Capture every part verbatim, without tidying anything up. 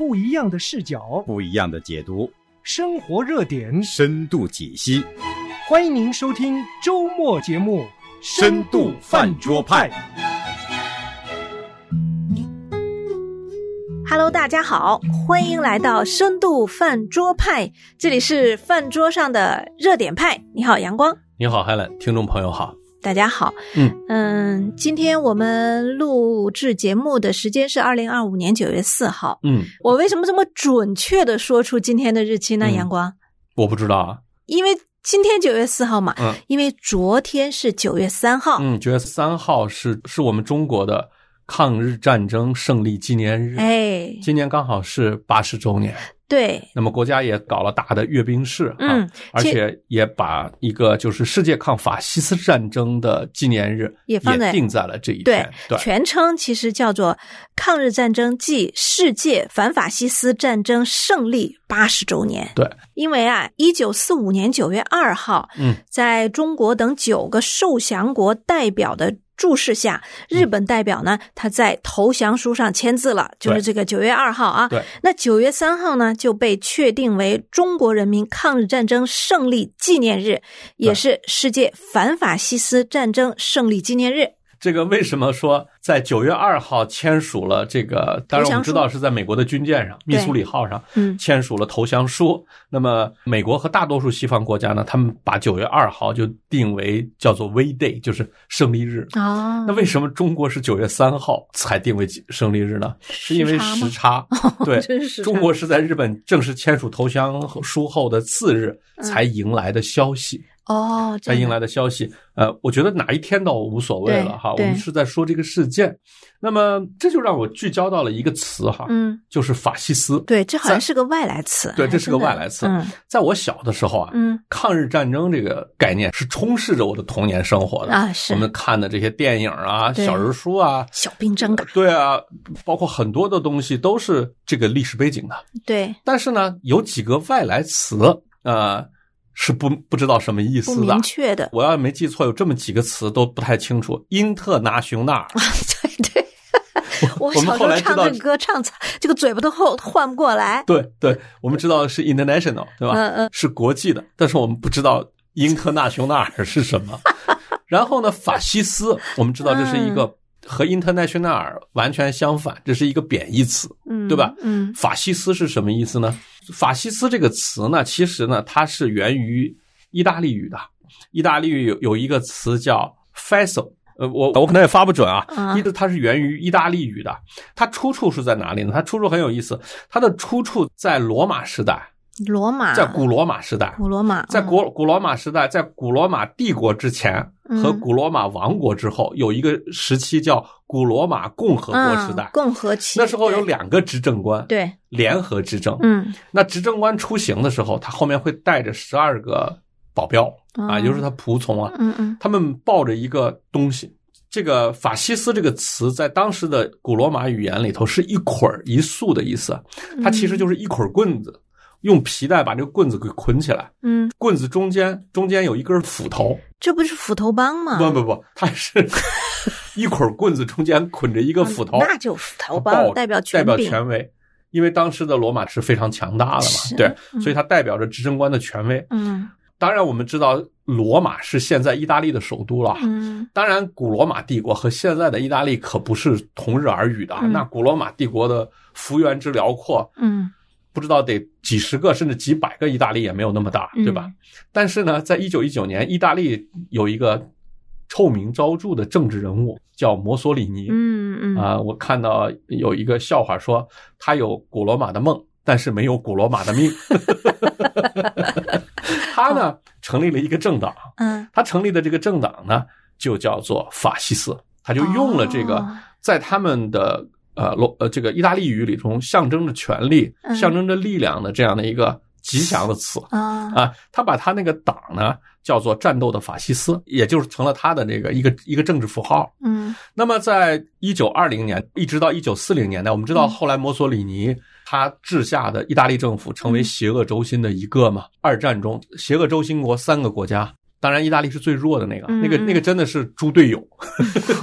不一样的视角， 不一样的解读， 生活热点深度解析。 欢迎您收听周末节目《 深度饭桌派》。 Hello， 大家好，欢迎来到深度饭桌派，这里是饭桌上的热点派。你好，阳光。 你好 Helen， 听众朋友好。 大家好。嗯嗯，今天我们录制节目的时间是二零二五年九月四号。嗯，我为什么这么准确的说出今天的日期呢？嗯、阳光， 我不知道啊， 因为今天九月四号嘛，嗯，因为昨天是九月三号。 嗯，九月三号是是我们中国的抗日战争胜利纪念日。哎，今年刚好是八十周年。 对， 那么国家也搞了大的阅兵式，嗯，而且也把一个就是世界抗法西斯战争的纪念日也放在也定在了这一天。 对，对，全称其实叫做抗日战争暨世界反法西斯战争胜利八十周年。 对， 因为啊，一九四五年九月二号，嗯，在中国等九个受降国代表的注释下，日本代表呢，他在投降书上签字了，就是这个九月二号啊。 对， 那九月三号呢，就被确定为中国人民抗日战争胜利纪念日，也是世界反法西斯战争胜利纪念日。 这个为什么说在九月二号签署了这个？当然我们知道是在美国的军舰上，密苏里号上签署了投降书。嗯、那么美国和大多数西方国家呢，他们把九月二号就定为叫做 V Day， 就是胜利日。哦，那为什么中国是九月三号才定为胜利日呢？是因为时差。对， 真是中国是在日本正式签署投降书后的次日才迎来的消息。嗯哦， 才迎来的消息，呃，我觉得哪一天倒无所谓了哈，我们是在说这个事件。那么这就让我聚焦到了一个词哈，嗯，就是法西斯。 对，这好像是个外来词。 对，这是个外来词。嗯，在我小的时候啊，嗯，抗日战争这个概念是充斥着我的童年生活的啊，是我们看的这些电影啊、小人书啊、 小兵张嘎， 对啊，包括很多的东西都是这个历史背景的。 对， 但是呢，有几个外来词呃是不不知道什么意思的， 不明确的。 我要没记错，有这么几个词都不太清楚。英特纳雄纳尔， 对对，我小时候唱这个歌唱这个嘴巴都换不过来。 对对，我们知道是 international， 对吧？ 嗯嗯， 是国际的，但是我们不知道英特纳雄纳尔是什么。然后呢，法西斯，我们知道这是一个。嗯和 international 完全相反，这是一个贬义词，嗯，对吧？嗯，法西斯是什么意思呢？法西斯这个词呢，其实呢，它是源于意大利语的。意大利语有有一个词叫 fascio， 呃，我我可能也发不准啊，意思它是源于意大利语的。它出处是在哪里呢？它出处很有意思，它的出处在罗马时代。 罗马在古罗马时代， 古罗马在古古罗马时代，在古罗马帝国之前和古罗马王国之后，有一个时期叫古罗马共和国时代， 嗯、共和期。 那时候有两个执政官， 对， 联合执政。 嗯， 那执政官出行的时候，他后面会带着十二个保镖、嗯、啊，也就是他仆从啊， 嗯嗯， 他们抱着一个东西。这个法西斯这个词在当时的古罗马语言里头是一捆一束的意思，它其实就是一捆棍子。用皮带把这个棍子给捆起来，嗯，棍子中间中间有一根斧头， 这不是斧头帮吗？ 不不不，它是一捆棍子中间捆着一个斧头， 那就斧头帮代表权代表权威，因为当时的罗马是非常强大的嘛，对，嗯、所以它代表着执政官的权威。嗯，当然我们知道罗马是现在意大利的首都了，嗯，当然古罗马帝国和现在的意大利可不是同日而语的，嗯、那古罗马帝国的幅员之辽阔，嗯。不知道得几十个甚至几百个意大利也没有那么大，对吧？嗯、但是呢，在一九一九年，意大利有一个臭名昭著的政治人物叫墨索里尼。嗯嗯啊、呃，我看到有一个笑话说，他有古罗马的梦，但是没有古罗马的命。他呢，成立了一个政党。嗯，他成立的这个政党呢，就叫做法西斯。他就用了这个，在他们的。呃，罗呃，这个意大利语里中象征着权力、嗯、象征着力量的这样的一个吉祥的词啊啊，他把他那个党呢叫做战斗的法西斯，也就是成了他的这个一个一个政治符号。嗯，那么在一九二零年一直到一九四零年代，我们知道后来墨索里尼他治下的意大利政府成为邪恶轴心的一个嘛。嗯、二战中，邪恶轴心国三个国家。当然，意大利是最弱的那个，嗯、那个那个真的是猪队友，他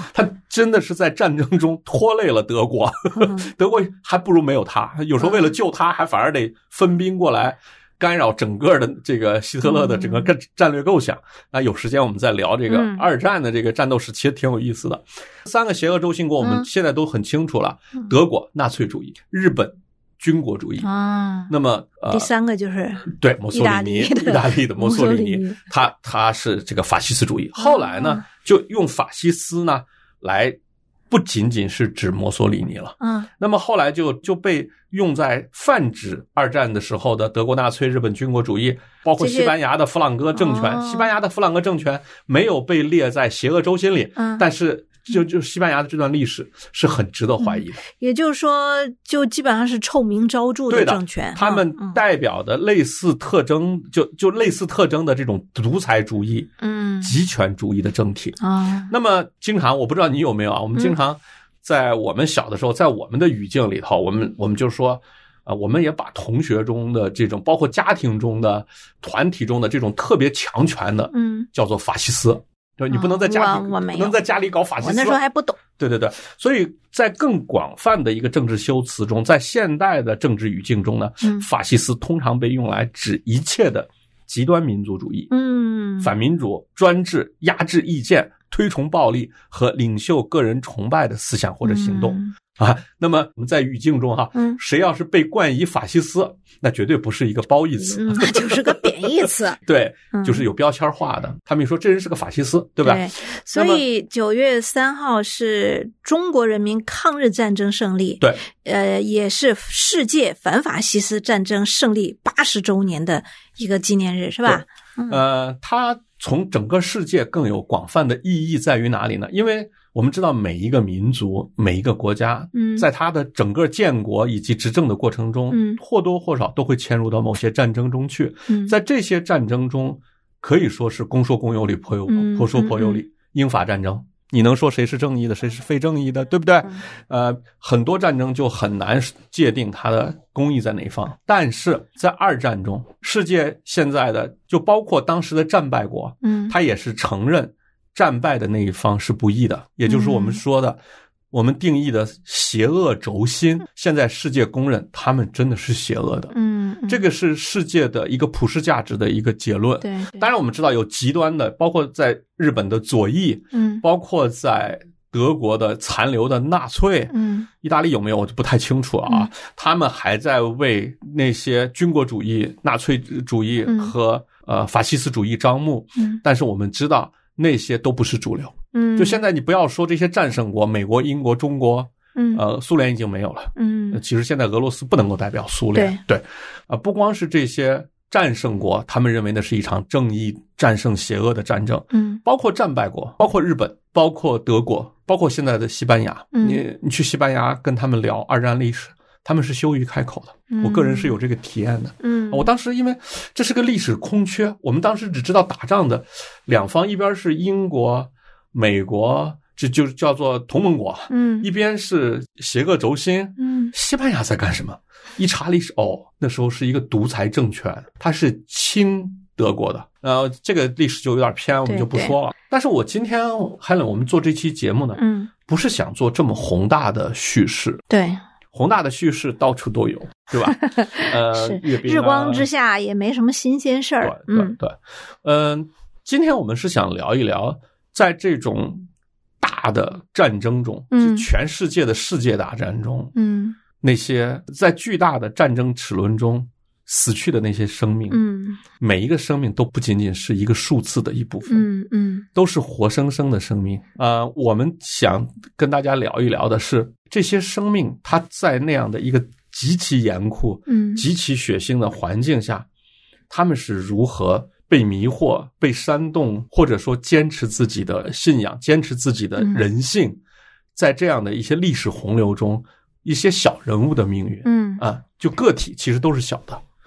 真的是在战争中拖累了德国，德国还不如没有他，有时候为了救他还反而得分兵过来干扰整个的这个希特勒的整个战略构想。那有时间我们再聊这个二战的这个战斗史，其实挺有意思的。三个邪恶轴心国我们现在都很清楚了，德国纳粹主义，日本军国主义啊，那么呃， 第三个就是对墨索里尼，意大利的墨索里尼，他他是这个法西斯主义。后来呢，就用法西斯呢来不仅仅是指墨索里尼了，嗯，那么后来就就被用在泛指二战的时候的德国纳粹、日本军国主义，包括西班牙的弗朗哥政权。哦、西班牙的弗朗哥政权没有被列在邪恶轴心里，嗯，但是。就就西班牙的这段历史是很值得怀疑的，嗯、 也就是说，就基本上是臭名昭著的政权。 他们代表的类似特征，嗯、就就类似特征的这种独裁主义、嗯，极权主义的政体啊。那么，经常我不知道你有没有啊？我们经常在我们小的时候，在我们的语境里头，我们我们就说啊、呃，我们也把同学中的这种，包括家庭中的、团体中的这种特别强权的，嗯，叫做法西斯。对，你不能在家里， 哦、 不能在家里搞法西斯。 我那时候还不懂。 对对对，所以在更广泛的一个政治修辞中，在现代的政治语境中呢，嗯、法西斯通常被用来指一切的极端民族主义、嗯，反民主、专制、压制意见、推崇暴力和领袖个人崇拜的思想或者行动。嗯啊，那么我们在语境中哈，嗯，谁要是被冠以法西斯，那绝对不是一个褒义词， 嗯、那就是个贬义词。 对，就是有标签化的。嗯、他们说这人是个法西斯，对吧？ 对。所以九月三号是中国人民抗日战争胜利， 对， 呃，也是世界反法西斯战争胜利八十周年的一个纪念日，是吧？ 嗯、呃，它从整个世界更有广泛的意义在于哪里呢？因为我们知道每一个民族、每一个国家，嗯，在它的整个建国以及执政的过程中，嗯，或多或少都会嵌入到某些战争中去。嗯，在这些战争中，可以说是公说公有理，婆有婆说婆有理。嗯、英法战争，你能说谁是正义的，谁是非正义的，对不对？嗯、呃，很多战争就很难界定它的公义在哪一方。但是在二战中，世界现在的就包括当时的战败国，嗯，他也是承认战败的那一方是不义的，也就是我们说的、嗯、我们定义的邪恶轴心，现在世界公认他们真的是邪恶的。嗯，这个是世界的一个普世价值的一个结论。 对， 当然我们知道有极端的，包括在日本的左翼，嗯，包括在德国的残留的纳粹，嗯，意大利有没有我就不太清楚啊、嗯、他们还在为那些军国主义、纳粹主义和、嗯、呃法西斯主义张目。嗯，但是我们知道那些都不是主流。嗯，就现在你不要说这些战胜国，美国、英国、中国，嗯，呃，苏联已经没有了。嗯，其实现在俄罗斯不能够代表苏联。对，对，啊、呃，不光是这些战胜国，他们认为那是一场正义战胜邪恶的战争。嗯，包括战败国，包括日本，包括德国，包括现在的西班牙。嗯，你你去西班牙跟他们聊二战历史，他们是羞于开口的。嗯，我个人是有这个体验的。嗯，我当时因为这是个历史空缺，我们当时只知道打仗的两方，一边是英国、美国，这就叫做同盟国。嗯，一边是邪恶轴心。嗯，西班牙在干什么？一查历史，哦，那时候是一个独裁政权，它是亲德国的。呃，这个历史就有点偏，我们就不说了。但是我今天Helen，我们做这期节目呢，嗯，不是想做这么宏大的叙事。 对。 宏大的叙事到处都有，对吧？呃， 是日光之下也没什么新鲜事儿。 对对对，嗯、呃，今天我们是想聊一聊，在这种大的战争中，嗯，全世界的世界大战中，嗯，那些在巨大的战争齿轮中死去的那些生命，嗯，每一个生命都不仅仅是一个数字的一部分，嗯嗯，都是活生生的生命。呃，我们想跟大家聊一聊的是，这些生命它在那样的一个极其严酷、嗯，极其血腥的环境下，他们是如何被迷惑、被煽动，或者说坚持自己的信仰、坚持自己的人性，嗯、在这样的一些历史洪流中，一些小人物的命运，嗯啊，就个体其实都是小的。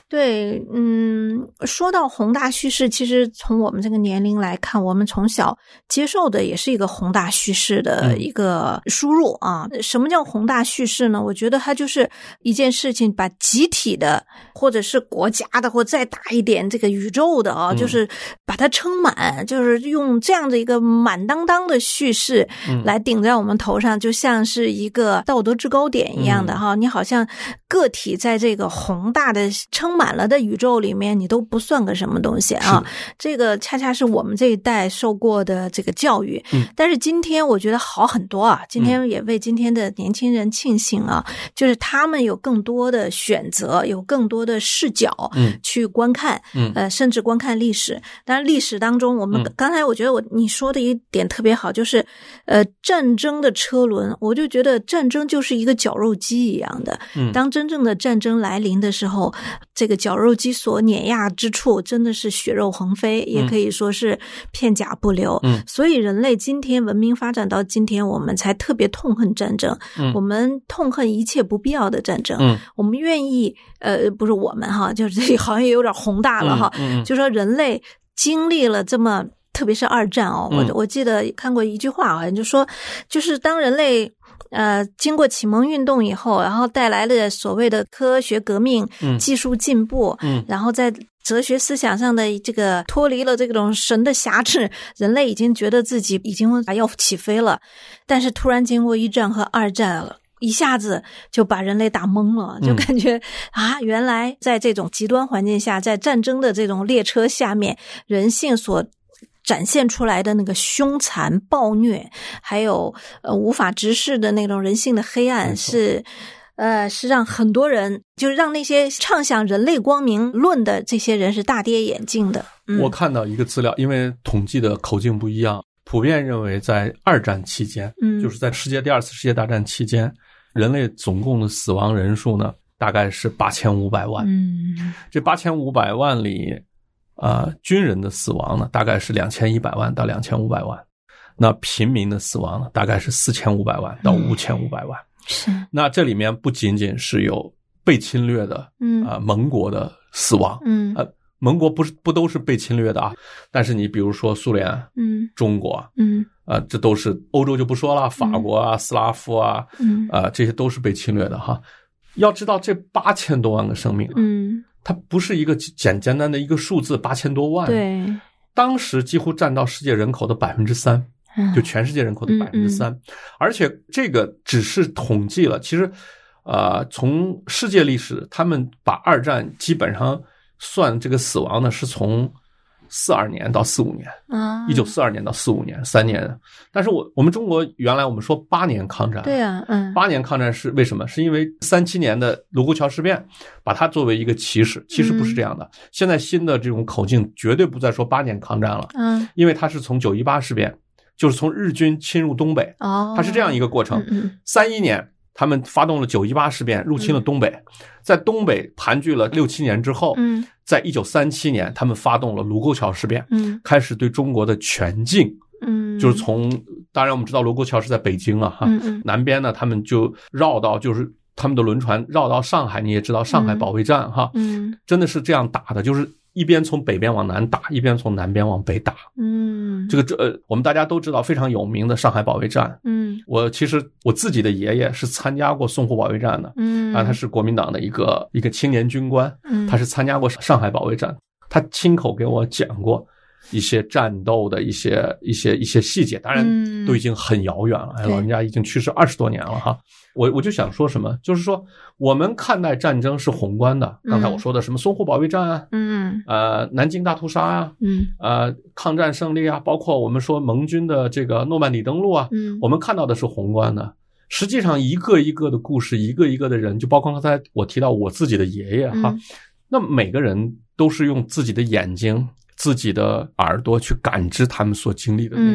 对，嗯，说到宏大叙事，其实从我们这个年龄来看，我们从小接受的也是一个宏大叙事的一个输入啊。嗯、什么叫宏大叙事呢？我觉得它就是一件事情，把集体的或者是国家的，或再大一点这个宇宙的啊，嗯、就是把它撑满，就是用这样的一个满当当的叙事来顶在我们头上，嗯、就像是一个道德制高点一样的哈。嗯、你好像个体在这个宏大的撑满了的宇宙里面，你都不算个什么东西啊。这个恰恰是我们这一代受过的这个教育。嗯、但是今天我觉得好很多啊，今天也为今天的年轻人庆幸啊，嗯、就是他们有更多的选择，有更多的视角去观看，嗯、呃，甚至观看历史。当然历史当中，我们刚才我觉得我你说的一点特别好，就是呃战争的车轮，我就觉得战争就是一个绞肉机一样的。嗯、当真正的战争来临的时候，这个绞肉机所碾压之处真的是血肉横飞，嗯、也可以说是片甲不留。嗯、所以人类今天文明发展到今天，我们才特别痛恨战争。嗯、我们痛恨一切不必要的战争。嗯、我们愿意呃不是我们哈，就是这里好像也有点宏大了哈。嗯嗯、就说人类经历了这么特别是二战哦，嗯、我我记得看过一句话，好像就说就是当人类呃，经过启蒙运动以后，然后带来了所谓的科学革命、嗯、技术进步，嗯，然后在哲学思想上的这个脱离了这种神的辖制，人类已经觉得自己已经要起飞了，但是突然经过一战和二战了。一下子就把人类打懵了，就感觉、嗯、啊，原来在这种极端环境下，在战争的这种列车下面，人性所展现出来的那个凶残暴虐，还有呃无法直视的那种人性的黑暗，是呃是让很多人，就是让那些畅想人类光明论的这些人是大跌眼镜的。嗯、 我看到一个资料，因为统计的口径不一样，普遍认为在二战期间，嗯，就是在世界第二次世界大战期间，人类总共的死亡人数呢，大概是八千五百万。嗯，这八千五百万里。呃，军人的死亡呢，大概是两千一百万到两千五百万，那平民的死亡呢，大概是四千五百万到五千五百万。是、嗯，那这里面不仅仅是有被侵略的，嗯，呃，盟国的死亡，嗯，呃，盟国不是不都是被侵略的啊，但是你比如说苏联，嗯，中国，嗯，呃，这都是欧洲就不说了，法国啊、嗯、斯拉夫啊，嗯，呃，这些都是被侵略的哈。要知道这八千多万个生命，嗯。它不是一个简简单的一个数字，八千多万。对，当时几乎占到世界人口的百分之三，就全世界人口的百分之三。而且这个只是统计了，其实，呃，从世界历史，他们把二战基本上算这个死亡呢，是从四二年到四五年，啊，一九四二年到四五年，三年。但是我我们中国原来我们说八年抗战， 对啊，嗯， 八年抗战是为什么？是因为三七年的卢沟桥事变，把它作为一个起始，其实不是这样的。嗯、现在新的这种口径绝对不再说八年抗战了，嗯，因为它是从九一八事变，就是从日军侵入东北，哦，它是这样一个过程。三一、嗯、年。他们发动了九一八事变，入侵了东北，嗯、在东北盘踞了六七年之后，嗯，在一九三七年，他们发动了卢沟桥事变，嗯，开始对中国的全境，嗯，就是从，当然我们知道卢沟桥是在北京了哈，嗯嗯，南边呢，他们就绕到，就是他们的轮船绕到上海，你也知道上海保卫战哈，嗯，真的是这样打的，就是一边从北边往南打，一边从南边往北打，嗯，这个这呃，我们大家都知道非常有名的上海保卫战，嗯，我其实我自己的爷爷是参加过淞沪保卫战的，嗯，啊，他是国民党的一个一个青年军官，嗯，他是参加过上海保卫战，他亲口给我讲过一些战斗的一些一些一些细节，当然都已经很遥远了，嗯、老人家已经去世二十多年了哈。我我就想说什么，就是说我们看待战争是宏观的，刚才我说的什么淞沪保卫战啊，嗯，呃，南京大屠杀啊，嗯，呃，抗战胜利啊，包括我们说盟军的这个诺曼底登陆啊，嗯，我们看到的是宏观的。实际上一个一个的故事，一个一个的人，就包括刚才我提到我自己的爷爷哈，嗯、那每个人都是用自己的眼睛、自己的耳朵去感知他们所经历的那个。嗯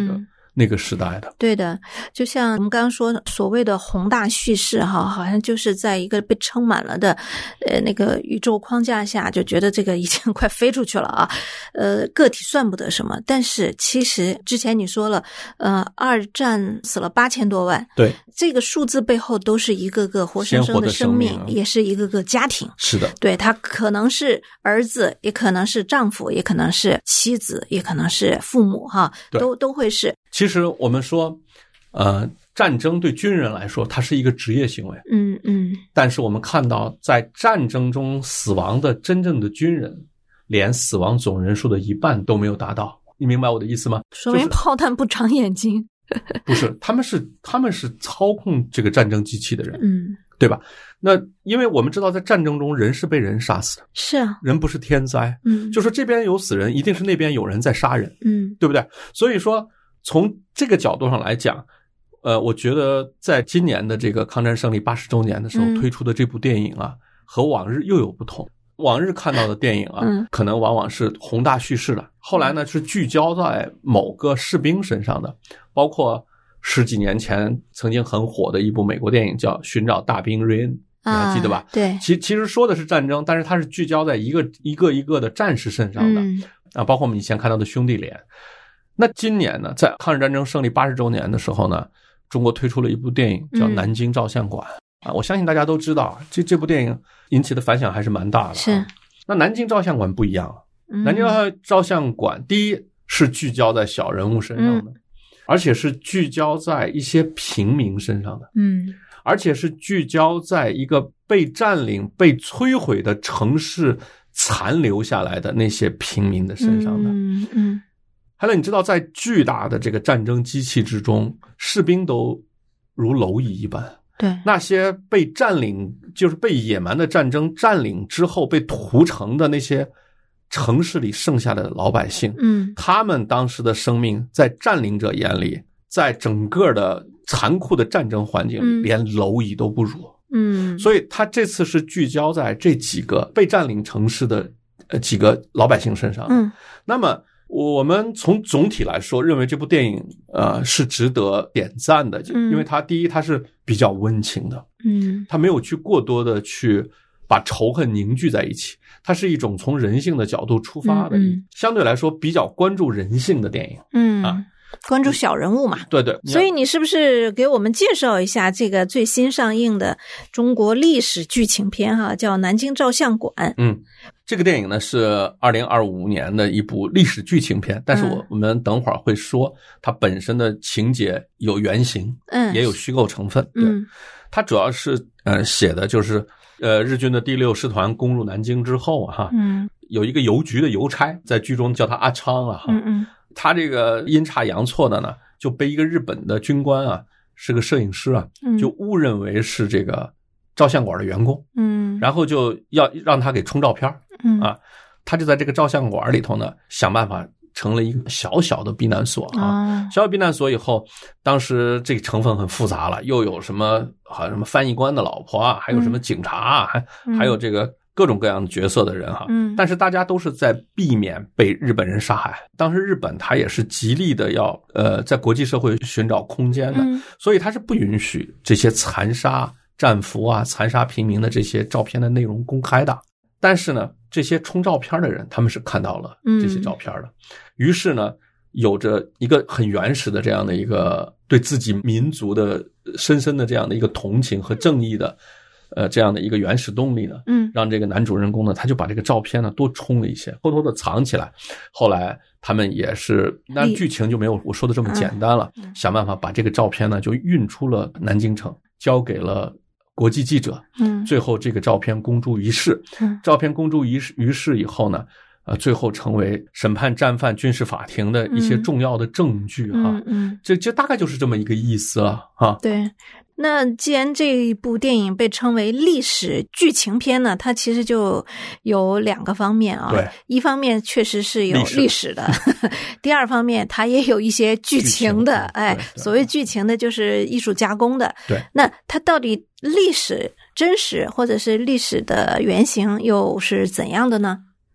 那个时代的。 对的，就像我们刚刚说所谓的宏大叙事哈，好像就是在一个被撑满了的呃那个宇宙框架下，就觉得这个已经快飞出去了啊。呃个体算不得什么，但是其实之前你说了呃二战死了八千多万， 对， 这个数字背后都是一个个活生生的生命， 鲜活的生命啊， 也是一个个家庭。 是的， 对，他可能是儿子，也可能是丈夫，也可能是妻子，也可能是父母哈，都都会是。 其实我们说呃战争对军人来说它是一个职业行为， 嗯嗯， 但是我们看到在战争中死亡的真正的军人连死亡总人数的一半都没有达到，你明白我的意思吗？ 说明炮弹不长眼睛。 不是，他们是他们是操控这个战争机器的人， 嗯， 对吧？那因为我们知道在战争中人是被人杀死的， 是啊， 人不是天灾， 嗯， 就是这边有死人，一定是那边有人在杀人， 嗯， 对不对？所以说从这个角度上来讲，呃，我觉得在今年的这个抗战胜利八十周年的时候推出的这部电影啊，嗯，和往日又有不同。往日看到的电影啊，嗯，可能往往是宏大叙事的，后来呢是聚焦在某个士兵身上的，包括十几年前曾经很火的一部美国电影叫《寻找大兵瑞恩》，你还记得吧？ 啊，对， 其其实说的是战争，但是它是聚焦在一个一个一个的战士身上的，嗯，啊，包括我们以前看到的兄弟连。那今年呢，在抗日战争胜利八十周年的时候呢，中国推出了一部电影叫《南京照相馆》，嗯，啊，我相信大家都知道，这这部电影引起的反响还是蛮大的，啊。 是。 那南京照相馆不一样， 嗯， 南京照相馆第一是聚焦在小人物身上的，嗯，而且是聚焦在一些平民身上的， 嗯，而且是聚焦在一个被占领、被摧毁的城市残留下来的那些平民的身上的。 嗯嗯。 还有，你知道，在巨大的这个战争机器之中，士兵都如蝼蚁一般。 对， 那些被占领，就是被野蛮的战争占领之后被屠城的那些城市里剩下的老百姓， 嗯， 他们当时的生命在占领者眼里，在整个的残酷的战争环境，嗯，连蝼蚁都不如。 嗯， 所以他这次是聚焦在这几个被占领城市的呃几个老百姓身上。 嗯， 那么我们从总体来说，认为这部电影呃是值得点赞的，因为它第一它是比较温情的， 嗯，它没有去过多的去把仇恨凝聚在一起，它是一种从人性的角度出发的，嗯嗯，相对来说比较关注人性的电影， 嗯啊。 关注小人物嘛， 对对， 所以你是不是给我们介绍一下这个最新上映的中国历史剧情片哈，叫《南京照相馆》？ 嗯，这个电影呢是二零二五年的一部历史剧情片，但是我、嗯、我们等会儿会说它本身的情节有原型， 嗯， 也有虚构成分，对， 嗯， 它主要是呃写的就是呃日军的第六师团攻入南京之后哈， 嗯， 有一个邮局的邮差，在剧中叫他阿昌啊， 嗯嗯。 他这个阴差阳错的呢，就被一个日本的军官啊，是个摄影师啊，就误认为是这个照相馆的员工， 嗯， 然后就要让他给冲照片， 嗯啊，他就在这个照相馆里头呢，想办法成了一个小小的避难所啊， 哦、 小小避难所以后，当时这个成分很复杂了，又有什么好像什么翻译官的老婆啊，还有什么警察啊，还、 嗯、 还有这个。各种各样的角色的人哈， 嗯， 但是大家都是在避免被日本人杀害。当时日本他也是极力的要呃在国际社会寻找空间的， 嗯、 所以他是不允许这些残杀战俘啊、残杀平民的这些照片的内容公开的。但是呢，这些冲照片的人他们是看到了这些照片的，嗯、于是呢，有着一个很原始的这样的一个对自己民族的深深的这样的一个同情和正义的。呃，这样的一个原始动力呢， 嗯， 让这个男主人公呢，他就把这个照片呢多冲了一些，偷偷的藏起来。后来他们也是，那剧情就没有我说的这么简单了， 嗯嗯、 想办法把这个照片呢就运出了南京城，交给了国际记者。 嗯， 最后这个照片公诸于世。 嗯， 照片公诸于世于世以后呢，呃，最后成为审判战犯军事法庭的一些重要的证据哈。 嗯嗯， 这这大概就是这么一个意思了哈。 对。那既然这一部电影被称为历史剧情片呢，它其实就有两个方面啊。 对， 一方面确实是有历史的，第二方面它也有一些剧情的。 剧情哎，所谓剧情的就是艺术加工的。 对， 那它到底历史真实或者是历史的原型又是怎样的呢？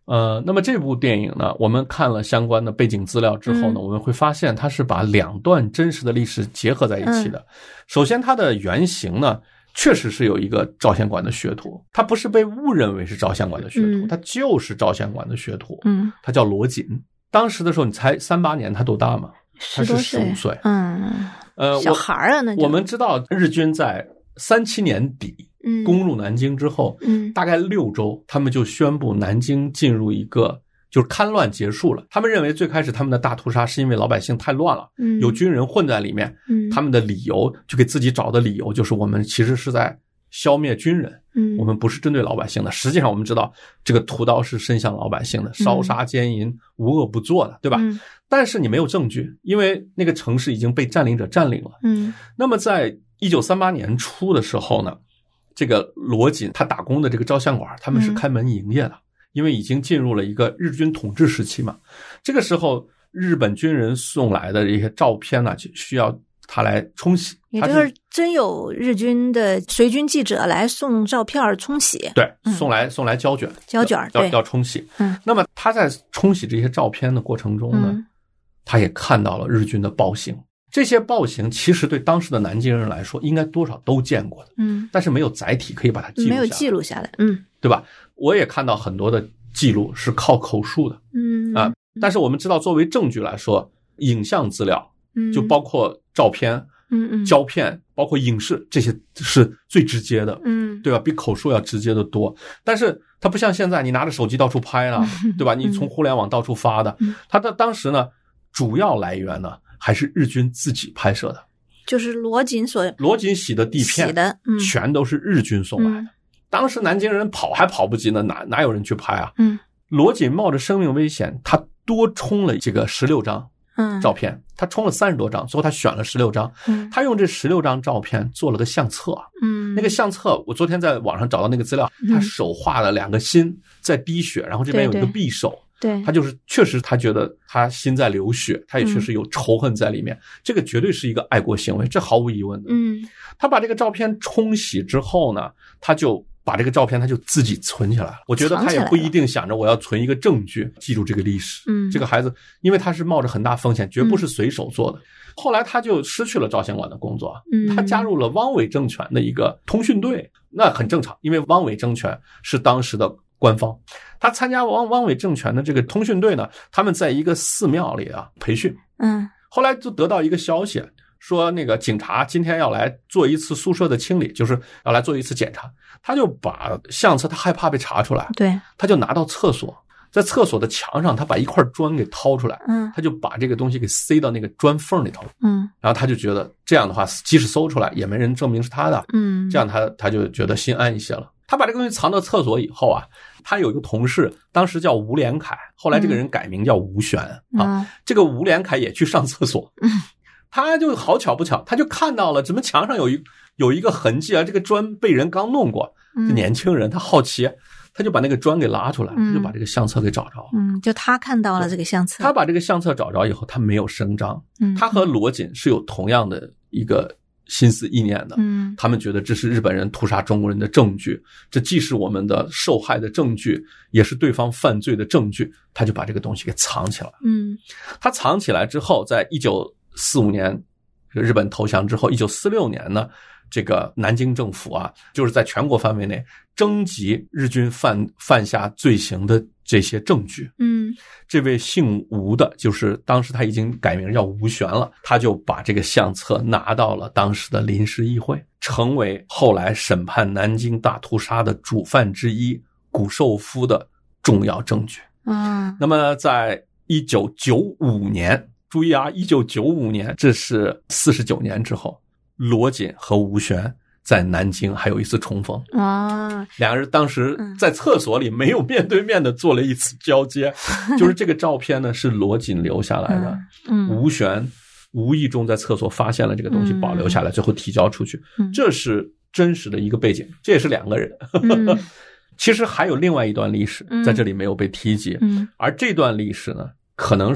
呃，那么这部电影呢，我们看了相关的背景资料之后呢，嗯、我们会发现它是把两段真实的历史结合在一起的。嗯、首先，它的原型呢，确实是有一个照相馆的学徒，他不是被误认为是照相馆的学徒，嗯、他就是照相馆的学徒。嗯，他叫罗锦。当时的时候，你猜三八年他多大吗？他是十五岁。 嗯，呃，小孩啊，那我们知道日军在三七年底攻入南京之后，嗯，大概六周，他们就宣布南京进入一个就是戡乱结束了。他们认为最开始他们的大屠杀是因为老百姓太乱了，嗯，有军人混在里面，嗯，他们的理由就给自己找的理由就是我们其实是在消灭军人，嗯，我们不是针对老百姓的。实际上我们知道这个屠刀是伸向老百姓的，烧杀奸淫无恶不作的，对吧？嗯，但是你没有证据，因为那个城市已经被占领者占领了。嗯，那么在一九三八年初的时候呢，这个罗锦他打工的这个照相馆他们是开门营业的，嗯，因为已经进入了一个日军统治时期嘛。这个时候日本军人送来的一些照片呢，就需要他来冲洗， 也就是真有日军的随军记者来送照片冲洗。 对，嗯，送来送来胶卷， 胶卷要要冲洗。嗯，那么他在冲洗这些照片的过程中呢，嗯，他也看到了日军的暴行。这些暴行其实对当时的南京人来说，应该多少都见过的，嗯，但是没有载体可以把它记录下来， 没有记录下来，嗯， 对吧？我也看到很多的记录是靠口述的，嗯啊，但是我们知道，作为证据来说，影像资料，嗯，就包括照片，嗯嗯，胶片，包括影视，这些是最直接的，嗯，对吧？比口述要直接的多。但是它不像现在，你拿着手机到处拍了，对吧？你从互联网到处发的，它的当时呢，主要来源呢，还是日军自己拍摄的， 就是罗锦所罗锦洗的地片， 洗的，嗯， 全都是日军送来的。嗯，当时南京人跑还跑不及呢，哪哪有人去拍啊？嗯，罗锦冒着生命危险，他多冲了这个十六张嗯照片，他冲了三十多张，最后他选了十六张。嗯，他用这十六张照片做了个相册。嗯，那个相册我昨天在网上找到那个资料，他手画了两个心在滴血，然后这边有一个匕首。 对， 他就是确实他觉得他心在流血，他也确实有仇恨在里面，嗯，这个绝对是一个爱国行为，这毫无疑问的。嗯，他把这个照片冲洗之后呢，他就把这个照片他就自己存起来了。我觉得他也不一定想着我要存一个证据记住这个历史。嗯，这个孩子因为他是冒着很大风险，绝不是随手做的。嗯，后来他就失去了照相馆的工作，嗯，他加入了汪伪政权的一个通讯队，那很正常，因为汪伪政权是当时的官方。他参加汪汪伪政权的这个通讯队呢，他们在一个寺庙里啊培训。嗯，后来就得到一个消息，说那个警察今天要来做一次宿舍的清理，就是要来做一次检查。他就把相册，他害怕被查出来， 对， 他就拿到厕所，在厕所的墙上，他把一块砖给掏出来，嗯，他就把这个东西给塞到那个砖缝里头，嗯，然后他就觉得这样的话，即使搜出来也没人证明是他的，嗯，这样他他就觉得心安一些了。他把这个东西藏到厕所以后啊，他有一个同事，当时叫吴连凯，后来这个人改名叫吴璇，嗯，啊，这个吴连凯也去上厕所，嗯，他就好巧不巧，他就看到了怎么墙上有一有一个痕迹啊，这个砖被人刚弄过，这年轻人他好奇，他就把那个砖给拉出来，他就把这个相册给找着。 嗯，就他看到了这个相册。 他把这个相册找着以后，他没有声张。嗯，他和罗锦是有同样的一个心思意念的。嗯，他们觉得这是日本人屠杀中国人的证据，这既是我们的受害的证据，也是对方犯罪的证据。他就把这个东西给藏起来。嗯，他藏起来之后，在一九四五年日本投降之后，一九四六年呢，这个南京政府啊，就是在全国范围内征集日军犯犯下罪行的这些证据。嗯，这位姓吴的，就是当时他已经改名叫吴璇了，他就把这个相册拿到了当时的临时议会，成为后来审判南京大屠杀的主犯之一谷寿夫的重要证据。嗯，那么在一九九五年，注意啊，一九九五年，这是四十九年之后，罗锦和吴璇在南京还有一次重逢啊，两个人当时在厕所里没有面对面的做了一次交接，嗯，就是这个照片呢是罗锦留下来的，嗯，吴璇无意中在厕所发现了这个东西，保留下来，最后提交出去，嗯，这是真实的一个背景，这也是两个人。嗯，其实还有另外一段历史在这里没有被提及，嗯，而这段历史呢，可能是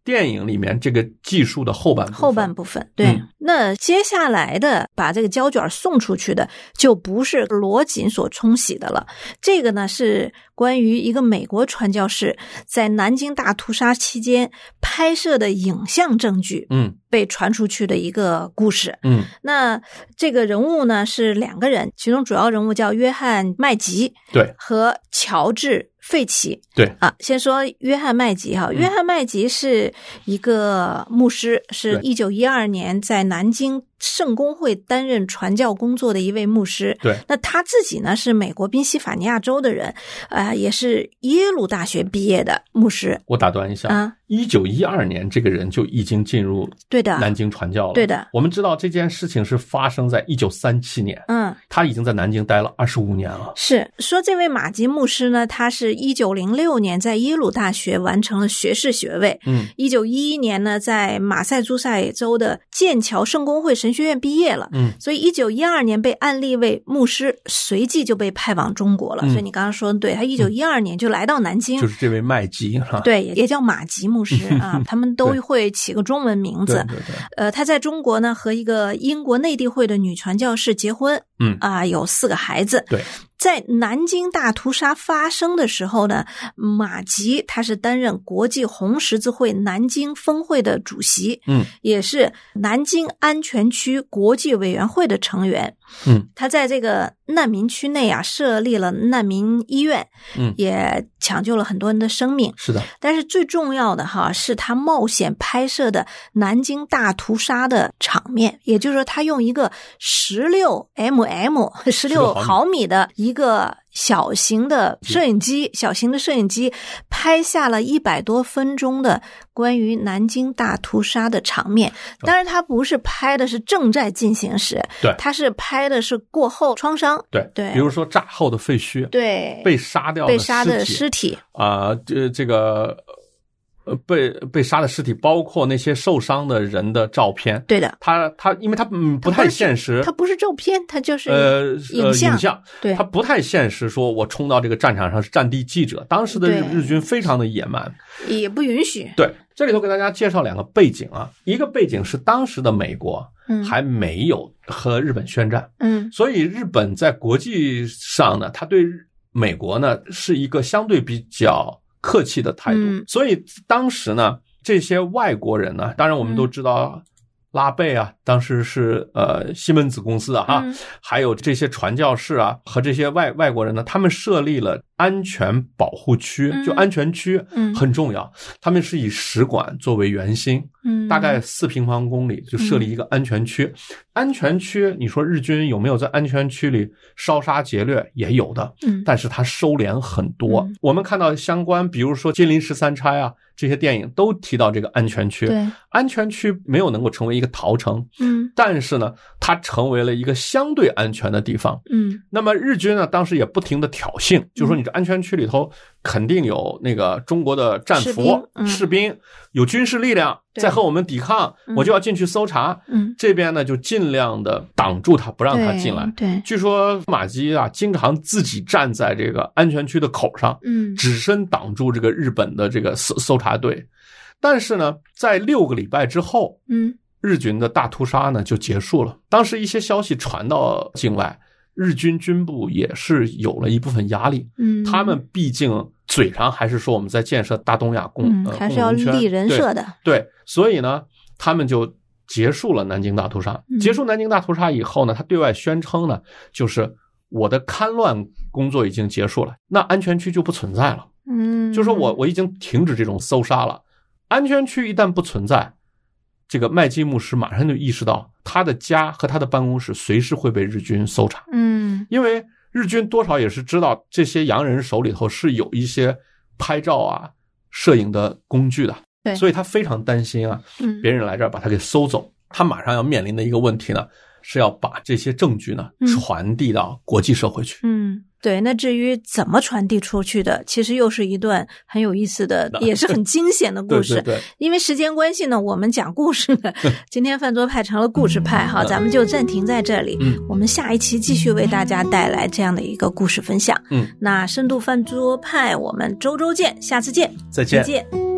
电影里面这个记述的后半部分。 后半部分，对。嗯、那接下来的把这个胶卷送出去的，就不是罗锦所冲洗的了。这个呢是关于一个美国传教士在南京大屠杀期间拍摄的影像证据，嗯，被传出去的一个故事。嗯，那这个人物呢是两个人，其中主要人物叫约翰麦吉， 对， 和乔治费奇。 对啊，先说约翰麦吉哈，约翰麦吉是一个牧师，是一九一二年在南京圣公会担任传教工作的一位牧师。 对， 那他自己呢是美国宾夕法尼亚州的人，呃，也是耶鲁大学毕业的牧师。 我打断一下啊，一九一二年这个人就已经进入对的南京传教了。 对的， 我们知道这件事情是发生在一九三七年，嗯，他已经在南京待了二十五年了。 是说这位马吉牧师呢，他是一九零六年在耶鲁大学完成了学士学位，嗯，一九一一年呢在马赛诸塞州的剑桥圣公会神学院毕业了，嗯，所以一九一二年被按立为牧师，随即就被派往中国了。嗯、所以你刚刚说对，他一九一二年就来到南京， 嗯、就是这位麦吉， 对，也叫马吉牧师啊，他们都会起个中文名字。 对对对， 呃，他在中国呢和一个英国内地会的女传教士结婚，嗯啊、呃，有四个孩子。 对。 在南京大屠杀发生的时候呢，马吉他是担任国际红十字会南京分会的主席，嗯，也是南京安全区国际委员会的成员。嗯，他在这个难民区内啊设立了难民医院，嗯，也抢救了很多人的生命。 是的， 但是最重要的哈是他冒险拍摄的南京大屠杀的场面，也就是说他用一个十六 mm 十六毫米的一个小型的摄影机，小型的摄影机拍下了一百多分钟的关于南京大屠杀的场面。当然他不是拍的是正在进行时， 对， 他是拍的是过后创伤， 对对，比如说炸后的废墟， 对， 被杀掉的被杀的尸体啊，这、呃、这个呃被被杀的尸体，包括那些受伤的人的照片。 对的， 他他因为他嗯不太现实， 他不是照片，他就是呃影像， 呃、影像， 对， 他不太现实。说我冲到这个战场上是战地记者，当时的日日军非常的野蛮， 也不允许。 对，这里头给大家介绍两个背景啊，一个背景是当时的美国还没有和日本宣战，嗯，所以日本在国际上呢，他对美国呢是一个相对比较客气的态度，嗯、所以当时呢，这些外国人呢，当然我们都知道拉贝啊，当时是呃西门子公司啊，哈、嗯，还有这些传教士啊和这些外外国人呢，他们设立了安全保护区，就安全区很重要，嗯、他们是以使馆作为圆心，嗯，大概四平方公里就设立一个安全区。嗯、安全区，你说日军有没有在安全区里烧杀劫掠？也有的，嗯，但是他收敛很多。嗯、我们看到相关，比如说《金陵十三钗》啊，这些电影都提到这个安全区。 对， 安全区没有能够成为一个逃城，嗯，但是呢，它成为了一个相对安全的地方，嗯。那么日军呢，当时也不停的挑衅，就说你这安全区里头肯定有那个中国的战俘、士兵，嗯、士兵有军事力量在和我们抵抗，我就要进去搜查。嗯，这边呢就尽量的挡住他，不让他进来。 对，对据说马基啊，经常自己站在这个安全区的口上，嗯，只身挡住这个日本的这个搜搜查队。但是呢，在六个礼拜之后，嗯，日军的大屠杀呢就结束了。当时一些消息传到境外，日军军部也是有了一部分压力。嗯，他们毕竟嘴上还是说我们在建设大东亚共， 嗯， 呃、 还是要立人设的。 对，对，所以呢，他们就结束了南京大屠杀。嗯、结束南京大屠杀以后呢，他对外宣称呢，就是我的戡乱工作已经结束了，那安全区就不存在了。嗯，就说我我已经停止这种搜杀了。安全区一旦不存在，这个麦基牧师马上就意识到他的家和他的办公室随时会被日军搜查。嗯，因为日军多少也是知道这些洋人手里头是有一些拍照啊、摄影的工具的，对，所以他非常担心啊，嗯，别人来这儿把他给搜走。他马上要面临的一个问题呢，是要把这些证据呢传递到国际社会去。嗯。 对，那至于怎么传递出去的，其实又是一段很有意思的，也是很惊险的故事。 对对对， 因为时间关系呢，我们讲故事呢，今天饭桌派成了故事派哈，咱们就暂停在这里。嗯，我们下一期继续为大家带来这样的一个故事分享。嗯，那深度饭桌派，我们周周见，下次见， 再见。 再见。